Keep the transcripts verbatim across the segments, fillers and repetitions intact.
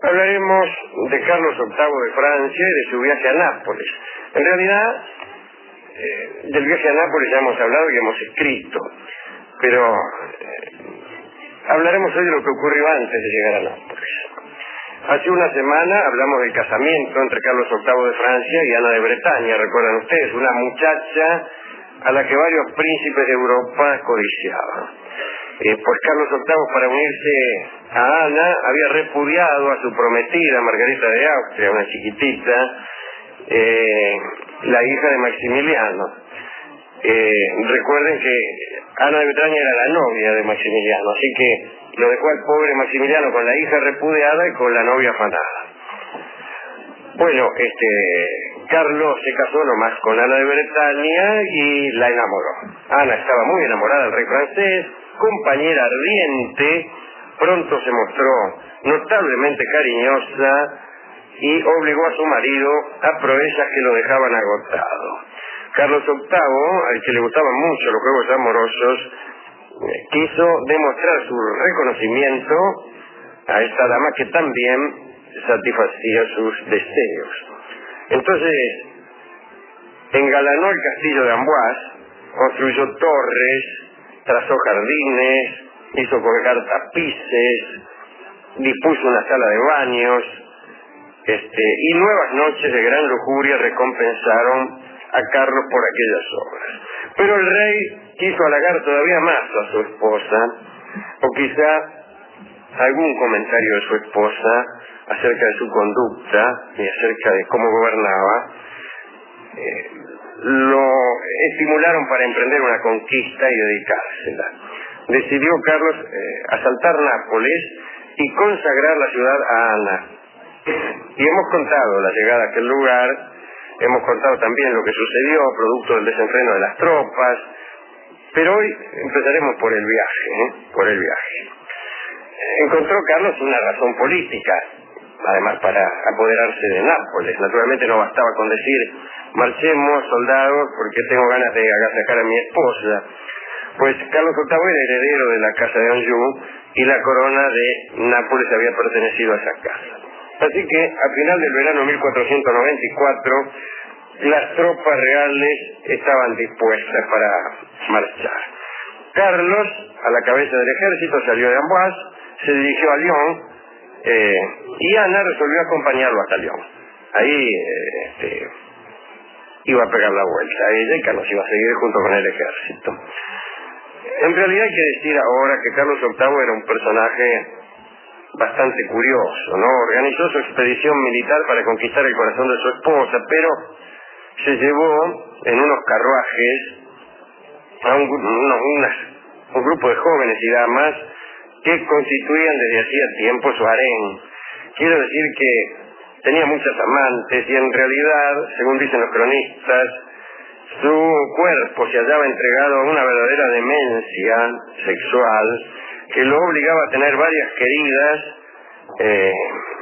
Hablaremos de Carlos octavo de Francia y de su viaje a Nápoles. En realidad, eh, del viaje a Nápoles ya hemos hablado y hemos escrito, pero eh, hablaremos hoy de lo que ocurrió antes de llegar a Nápoles. Hace una semana hablamos del casamiento entre Carlos octavo de Francia y Ana de Bretaña, recuerdan ustedes, una muchacha a la que varios príncipes de Europa codiciaban. Eh, pues Carlos octavo, para unirse a Ana, había repudiado a su prometida Margarita de Austria, una chiquitita, eh, la hija de Maximiliano. Eh, recuerden que Ana de Bretaña era la novia de Maximiliano, así que lo dejó al pobre Maximiliano con la hija repudiada y con la novia afanada. Bueno, este Carlos se casó nomás con Ana de Bretaña y la enamoró. Ana estaba muy enamorada del rey francés, compañera ardiente, pronto se mostró notablemente cariñosa y obligó a su marido a proezas que lo dejaban agotado. Carlos octavo, al que le gustaban mucho los juegos amorosos, quiso demostrar su reconocimiento a esta dama que también satisfacía sus deseos. Entonces engalanó el castillo de Amboise, construyó torres, trazó jardines, hizo colgar tapices, dispuso una sala de baños, este, y nuevas noches de gran lujuria recompensaron a Carlos por aquellas obras. Pero el rey quiso halagar todavía más a su esposa, o quizá algún comentario de su esposa acerca de su conducta y acerca de cómo gobernaba, eh, lo estimularon para emprender una conquista y dedicársela. Decidió Carlos eh, asaltar Nápoles y consagrar la ciudad a Ana. Y hemos contado la llegada a aquel lugar, hemos contado también lo que sucedió producto del desenfreno de las tropas, pero hoy empezaremos por el viaje, ¿eh? por el viaje. Encontró Carlos una razón política, además para apoderarse de Nápoles. Naturalmente no bastaba con decir, marchemos soldados porque tengo ganas de agasajar a mi esposa. Pues Carlos octavo era heredero de la casa de Anjou y la corona de Nápoles había pertenecido a esa casa. Así que a final del verano de mil cuatrocientos noventa y cuatro las tropas reales estaban dispuestas para marchar. Carlos, a la cabeza del ejército, salió de Amboise, se dirigió a Lyon, eh, y Ana resolvió acompañarlo hasta Lyon. Ahí eh, este, iba a pegar la vuelta a ella y Carlos iba a seguir junto con el ejército. En realidad hay que decir ahora que Carlos octavo era un personaje bastante curioso, ¿no? Organizó su expedición militar para conquistar el corazón de su esposa, pero se llevó en unos carruajes a un, unos, unas, un grupo de jóvenes y damas que constituían desde hacía tiempo su harén. Quiero decir que tenía muchas amantes y en realidad, según dicen los cronistas, su cuerpo se hallaba entregado a una verdadera demencia sexual que lo obligaba a tener varias queridas eh,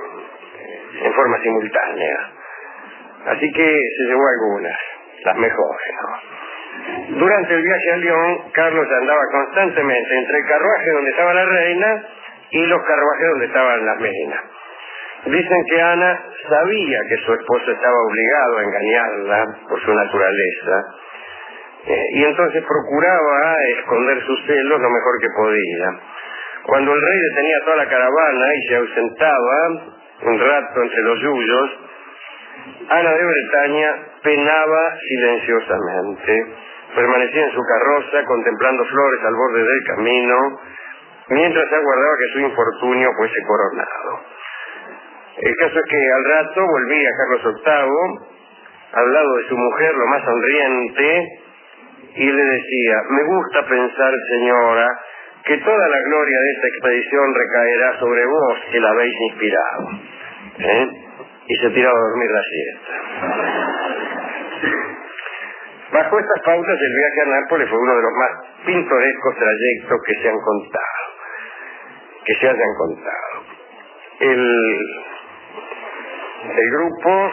en forma simultánea. Así que se llevó algunas, las mejores, ¿no? Durante el viaje a Lyon, Carlos andaba constantemente entre el carruaje donde estaba la reina y los carruajes donde estaban las meninas. Dicen que Ana sabía que su esposo estaba obligado a engañarla por su naturaleza, eh, y entonces procuraba esconder sus celos lo mejor que podía. Cuando el rey detenía toda la caravana y se ausentaba un rato entre los yuyos, Ana de Bretaña penaba silenciosamente, permanecía en su carroza contemplando flores al borde del camino, mientras aguardaba que su infortunio fuese coronado. El caso es que al rato volvía Carlos octavo, al lado de su mujer, lo más sonriente, y le decía, me gusta pensar, señora, que toda la gloria de esta expedición recaerá sobre vos, que la habéis inspirado. ¿Eh? Y se tiraba a dormir la siesta. Bajo estas pautas, el viaje a Nápoles fue uno de los más pintorescos trayectos que se han contado, que se hayan contado. El, el grupo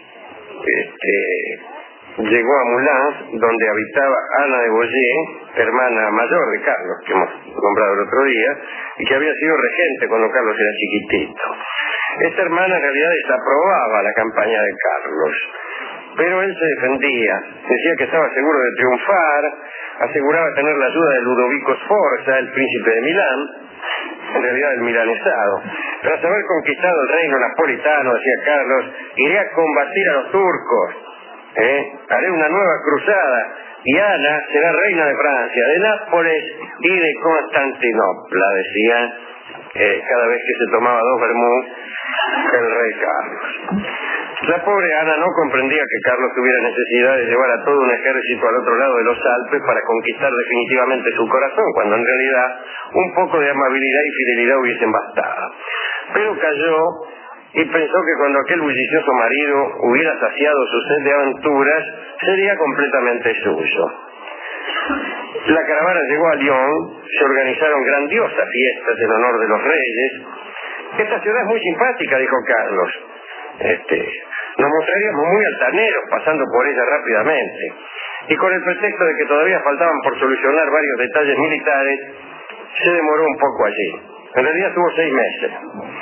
este, llegó a Moulins, donde habitaba Ana de Boyer, hermana mayor de Carlos, que hemos nombrado el otro día, y que había sido regente cuando Carlos era chiquitito. Esta hermana en realidad desaprobaba la campaña de Carlos, pero él se defendía, decía que estaba seguro de triunfar, aseguraba tener la ayuda de Ludovico Sforza, el príncipe de Milán, en realidad el milanesado. Tras haber conquistado el reino napolitano, decía Carlos, iré a combatir a los turcos, ¿eh? haré una nueva cruzada, y Ana será reina de Francia, de Nápoles y de Constantinopla, decía eh, cada vez que se tomaba dos vermú el rey Carlos. La pobre Ana no comprendía que Carlos tuviera necesidad de llevar a todo un ejército al otro lado de los Alpes para conquistar definitivamente su corazón, cuando en realidad un poco de amabilidad y fidelidad hubiesen bastado. Pero cayó y pensó que cuando aquel bullicioso marido hubiera saciado su sed de aventuras, sería completamente suyo. La caravana llegó a Lyon, se organizaron grandiosas fiestas en honor de los reyes. Esta ciudad es muy simpática, dijo Carlos. Este, nos mostraríamos muy altaneros pasando por ella rápidamente. Y con el pretexto de que todavía faltaban por solucionar varios detalles militares, se demoró un poco allí. En realidad estuvo seis meses.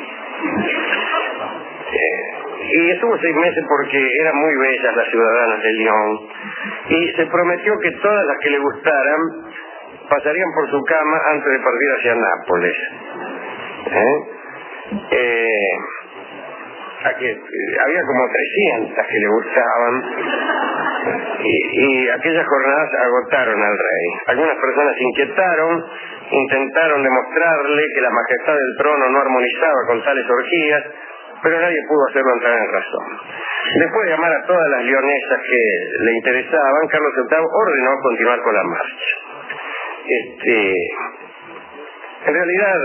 Eh, y estuvo seis meses porque eran muy bellas las ciudadanas de Lyon. Y se prometió que todas las que le gustaran pasarían por su cama antes de partir hacia Nápoles. ¿Eh? Eh, a que, eh, había como trescientas que le gustaban y, y aquellas jornadas agotaron al rey. Algunas personas se inquietaron, intentaron demostrarle que la majestad del trono no armonizaba con tales orgías, pero nadie pudo hacerlo entrar en razón. Después de llamar a todas las leonesas que le interesaban, Carlos octavo ordenó continuar con la marcha. Este, en realidad,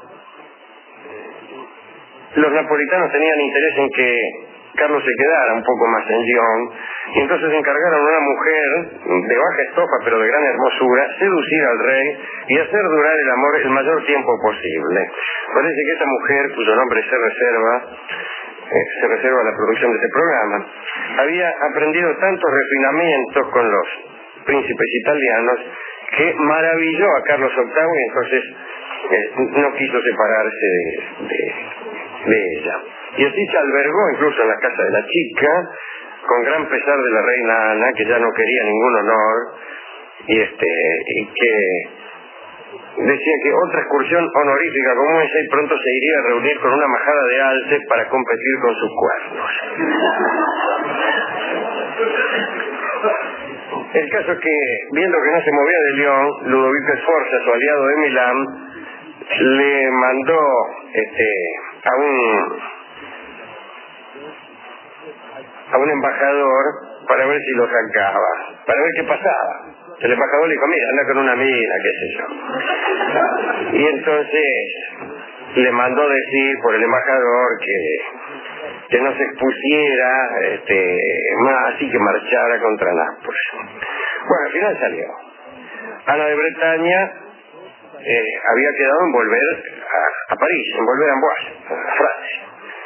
los napolitanos tenían interés en que Carlos se quedara un poco más en Lyon, y entonces encargaron a una mujer de baja estofa pero de gran hermosura seducir al rey y hacer durar el amor el mayor tiempo posible. Parece que esta mujer, cuyo nombre se reserva, eh, se reserva la producción de este programa, había aprendido tantos refinamientos con los príncipes italianos que maravilló a Carlos octavo y entonces eh, no quiso separarse de, de, de ella. Y así se albergó incluso en la casa de la chica, con gran pesar de la reina Ana, que ya no quería ningún honor, y este y que decía que otra excursión honorífica como esa y pronto se iría a reunir con una majada de alces para competir con sus cuernos. El caso es que, viendo que no se movía de Lyon, Ludovico Sforza, su aliado de Milán, le mandó este a un a un embajador para ver si lo sacaba, para ver qué pasaba. El embajador le dijo, mira, anda con una mina, qué sé yo. Y entonces le mandó decir por el embajador que, que no se expusiera este, más y que marchara contra Nápoles. Bueno, al final salió. Ana de Bretaña eh, había quedado en volver a, a París, en volver a Amboise, a Francia.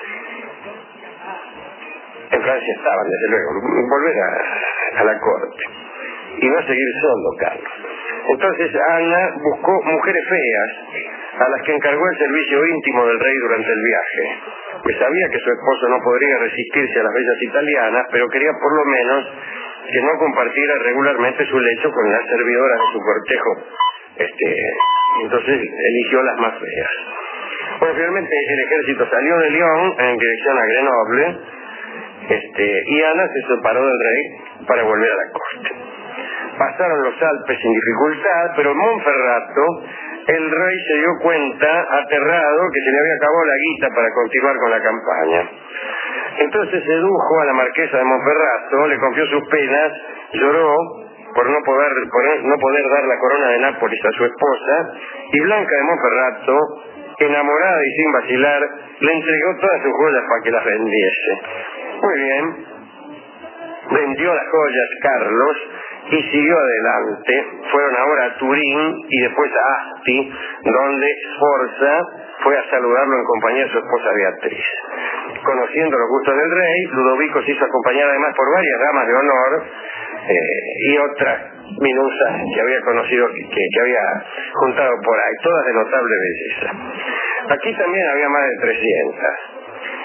En Francia estaban, desde luego, volver a, a la corte y no seguir solo Carlos. Entonces Ana buscó mujeres feas a las que encargó el servicio íntimo del rey durante el viaje, pues sabía que su esposo no podría resistirse a las bellas italianas, pero quería por lo menos que no compartiera regularmente su lecho con las servidoras de su cortejo. Este, entonces eligió las más feas. Bueno, finalmente el ejército salió de Lyon en dirección a Grenoble. Este, y Ana se separó del rey para volver a la corte. Pasaron los Alpes sin dificultad, pero en Monferrato el rey se dio cuenta, aterrado, que se le había acabado la guita para continuar con la campaña. Entonces sedujo a la marquesa de Monferrato, le confió sus penas, lloró por no poder, por no poder dar la corona de Nápoles a su esposa, y Blanca de Monferrato, enamorada y sin vacilar, le entregó todas sus joyas para que las vendiese. Muy bien, vendió las joyas Carlos y siguió adelante. Fueron ahora a Turín y después a Asti, donde Sforza fue a saludarlo en compañía de su esposa Beatriz. Conociendo los gustos del rey, Ludovico se hizo acompañar además por varias damas de honor eh, y otras minusas que había conocido, que, que había juntado por ahí, todas de notable belleza. Aquí también había más de trescientas.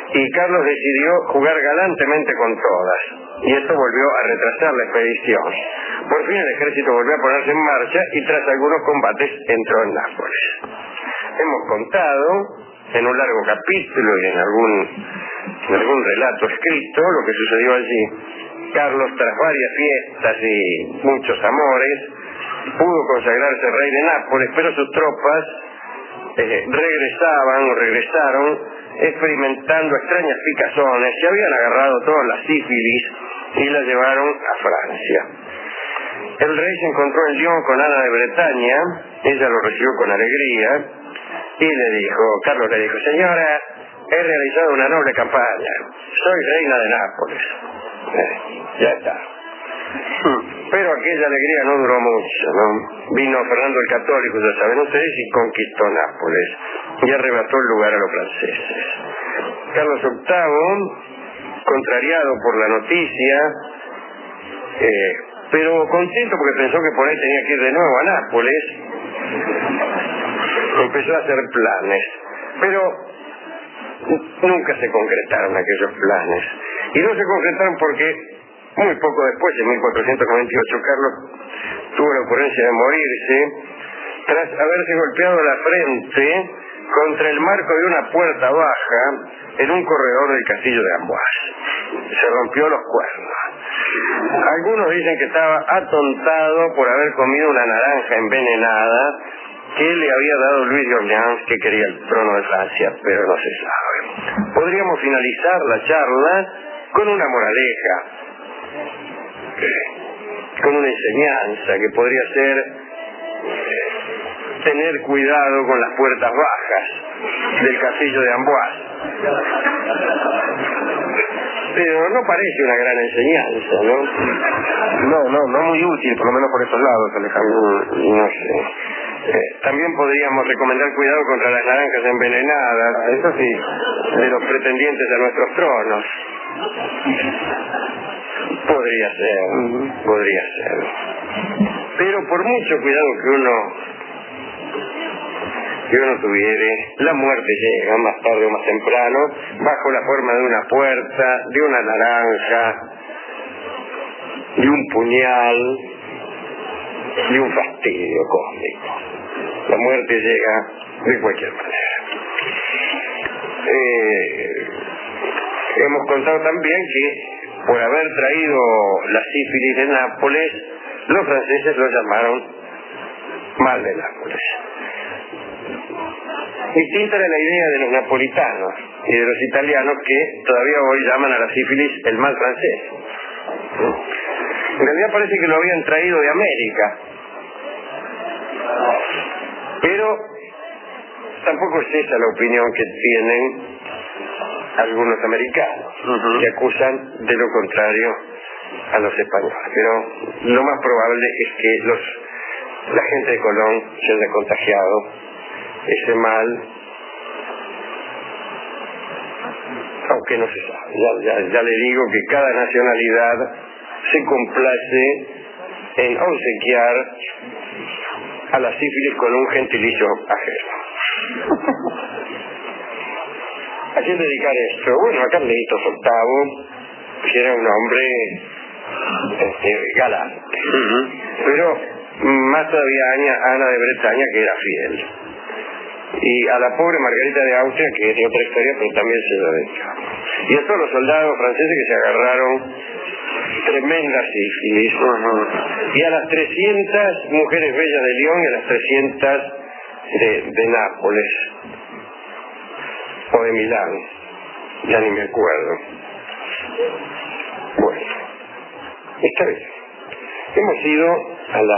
y Carlos decidió jugar galantemente con todas, y esto volvió a retrasar la expedición. Por fin el ejército volvió a ponerse en marcha y tras algunos combates entró en Nápoles. Hemos contado en un largo capítulo y en algún, en algún relato escrito lo que sucedió allí. Carlos, tras varias fiestas y muchos amores, pudo consagrarse rey de Nápoles, pero sus tropas eh, regresaban o regresaron experimentando extrañas picazones. Se habían agarrado todas las sífilis y la llevaron a Francia. El rey se encontró en Lyon con Ana de Bretaña, ella lo recibió con alegría y le dijo, Carlos le dijo, señora, he realizado una noble campaña, soy reina de Nápoles. Eh, ya está. Pero aquella alegría no duró mucho, ¿no? Vino Fernando el Católico, ya saben ustedes, y conquistó Nápoles y arrebató el lugar a los franceses. Carlos octavo, contrariado por la noticia, eh, pero contento porque pensó que por ahí tenía que ir de nuevo a Nápoles, empezó a hacer planes, pero nunca se concretaron aquellos planes. Y no se concretaron porque muy poco después, en mil cuatrocientos noventa y ocho, Carlos tuvo la ocurrencia de morirse tras haberse golpeado la frente contra el marco de una puerta baja en un corredor del castillo de Amboise. Se rompió los cuernos. Algunos dicen que estaba atontado por haber comido una naranja envenenada que le había dado Luis de Orleans, que quería el trono de Francia, pero no se sabe. Podríamos finalizar la charla con una moraleja, con una enseñanza que podría ser tener cuidado con las puertas bajas del castillo de Amboise. Pero no parece una gran enseñanza, ¿no? No, no, no muy útil, por lo menos por esos lados, Alejandro. No sé. Eh, también podríamos recomendar cuidado contra las naranjas envenenadas, eso sí, de los pretendientes a nuestros tronos. Podría ser, podría ser. Pero por mucho cuidado que uno que uno tuviere, la muerte llega más tarde o más temprano, bajo la forma de una puerta, de una naranja, de un puñal, de un fastidio cósmico. La muerte llega de cualquier manera. Eh, hemos contado también que por haber traído la sífilis de Nápoles, los franceses lo llamaron mal de Nápoles. Distinta era la idea de los napolitanos y de los italianos, que todavía hoy llaman a la sífilis el mal francés. En realidad parece que lo habían traído de América, pero tampoco es esa la opinión que tienen algunos americanos, uh-huh. que acusan de lo contrario a los españoles. Pero lo más probable es que los, la gente de Colón se haya contagiado ese mal, aunque no se sabe. Ya, ya, ya le digo que cada nacionalidad se complace en obsequiar a la sífilis con un gentilicio ajeno. ¿A quién dedicar esto? Bueno, a Carlitos octavo, que era un hombre este, galante, uh-huh. pero más todavía a Ana de Bretaña, que era fiel, y a la pobre Margarita de Austria, que es de otra historia, pero también se lo dedicaba, y a todos los soldados franceses que se agarraron tremendas sífilis, uh-huh. y a las trescientas mujeres bellas de Lyon y a las trescientas de, de Nápoles o de Milán, ya ni me acuerdo. Bueno, está bien. Hemos ido a la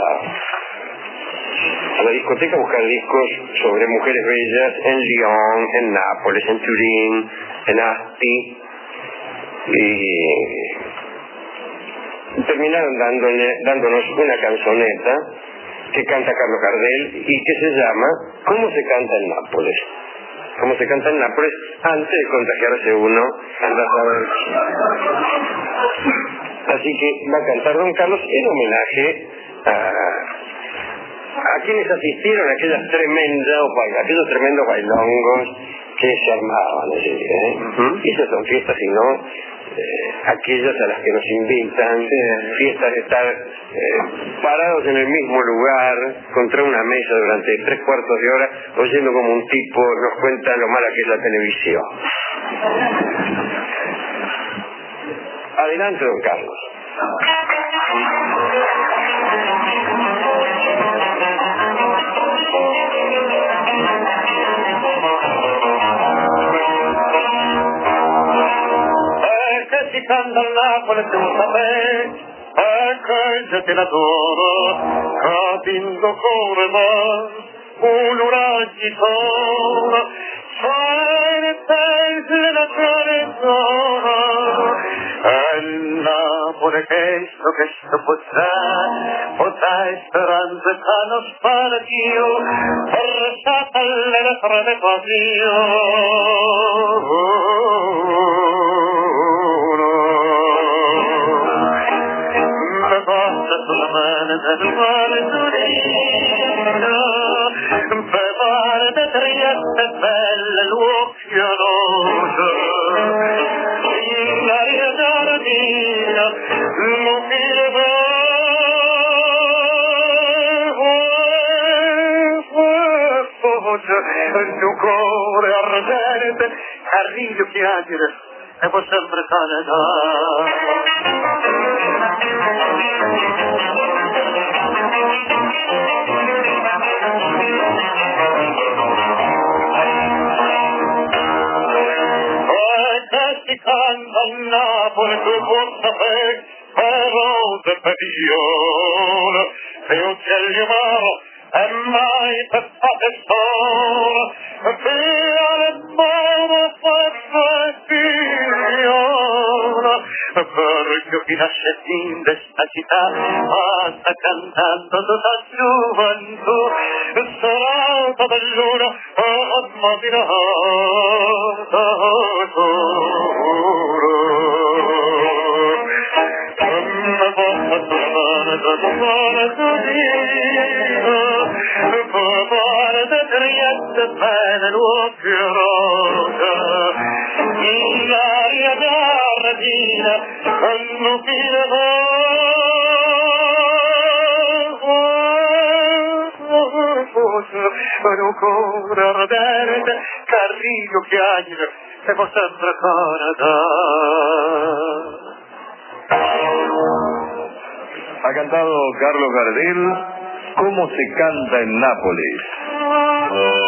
a la discoteca a buscar discos sobre mujeres bellas en Lyon, en Nápoles, en Turín, en Asti, y terminaron dándole, dándonos una canzoneta que canta Carlos Gardel y que se llama ¿Cómo se canta en Nápoles? ¿Cómo se canta en Nápoles antes de contagiarse uno? Así que va a cantar don Carlos en homenaje a, a quienes asistieron a aquellas tremendas, aquellos tremendos bailongos que se armaban, es decir, ¿eh? Uh-huh. Y esas son fiestas, sino eh, aquellas a las que nos invitan, sí. Fiestas de estar eh, parados en el mismo lugar, contra una mesa durante tres cuartos de hora, oyendo como un tipo nos cuenta lo mala que es la televisión. Adelante, don Carlos. Si canta il Napoli tu sapere e che già te l'adoro capendo come va un uragito fare per la carezzona e il Napoli che sto che sto potrà potrà speranza che non spara Dio portata alle strade così sulla mano del mare turino prepara da trieste belle l'occhio rosa l'aria giardina l'occhio rosa il tuo cuore ardente arrivo chiacchiere e può sempre canetare si canta a Napoli tu porta fe e rose petizione e uccelli maro e mai per fate sola via le mano fatta figliona perché chi nasce in questa città sta cantando tutta gioventù serata dell'una immaginata una volta sulla mano così guarda trieste bene l'occhio rosa l'aria giardina hanno un cuore ardente carrillo chiagliere e può sempre canetare. Ha cantado Carlos Gardel ¿Cómo se canta en Nápoles?